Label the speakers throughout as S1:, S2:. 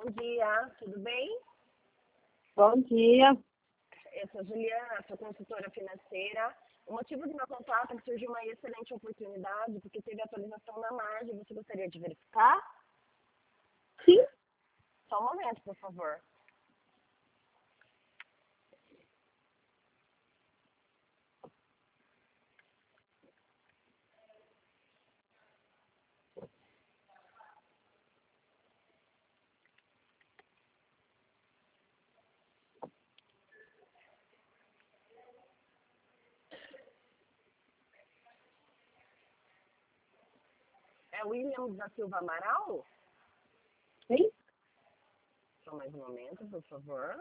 S1: dia, tudo bem?
S2: Bom dia.
S1: Eu sou Juliana, sou consultora financeira. O motivo do meu contato é que surgiu uma excelente oportunidade, porque teve atualização na margem. Você gostaria de verificar?
S2: Sim.
S1: Só um momento, por favor. É Williams da Silva Amaral?
S2: Sim?
S1: Só mais um momento, por favor.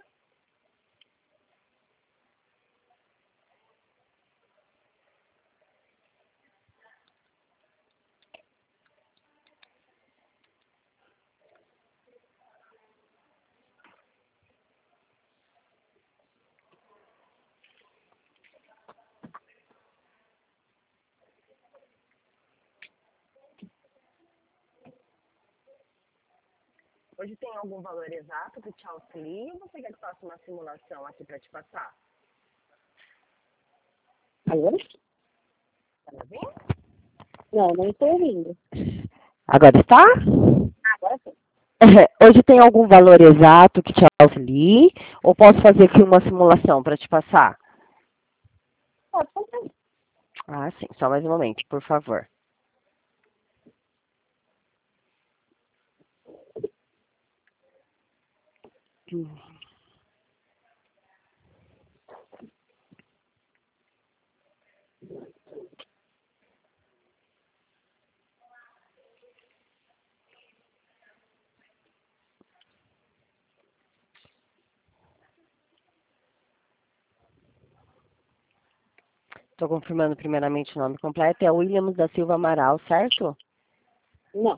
S1: Hoje tem algum valor exato que te auxilie ou você quer que eu faça uma simulação aqui para te passar?
S2: Alô?
S1: Tá me ouvindo?
S2: Não estou ouvindo.
S3: Agora está?
S2: Agora sim.
S3: Hoje tem algum valor exato que te auxilie? Ou posso fazer aqui uma simulação para te passar?
S2: Pode fazer.
S3: Ah, sim. Só mais um momento, por favor. Estou confirmando primeiramente o nome completo. É Williams da Silva Amaral, certo?
S2: Não.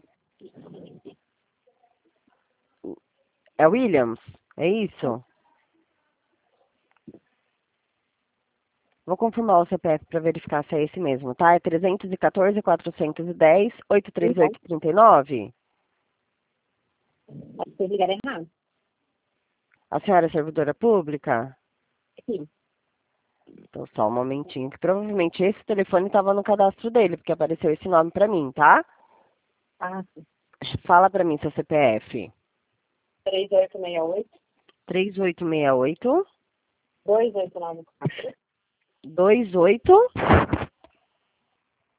S3: É Williams? É isso? Vou confirmar o CPF para verificar se é esse mesmo, tá? É 314-410-83839?
S2: Pode ser ligar errado.
S3: A senhora é servidora pública?
S2: Sim.
S3: Então, só um momentinho, que provavelmente esse telefone estava no cadastro dele, porque apareceu esse nome para mim, tá?
S2: Ah, sim.
S3: Fala para mim seu CPF.
S2: 3868
S3: 3868
S2: 289
S3: 28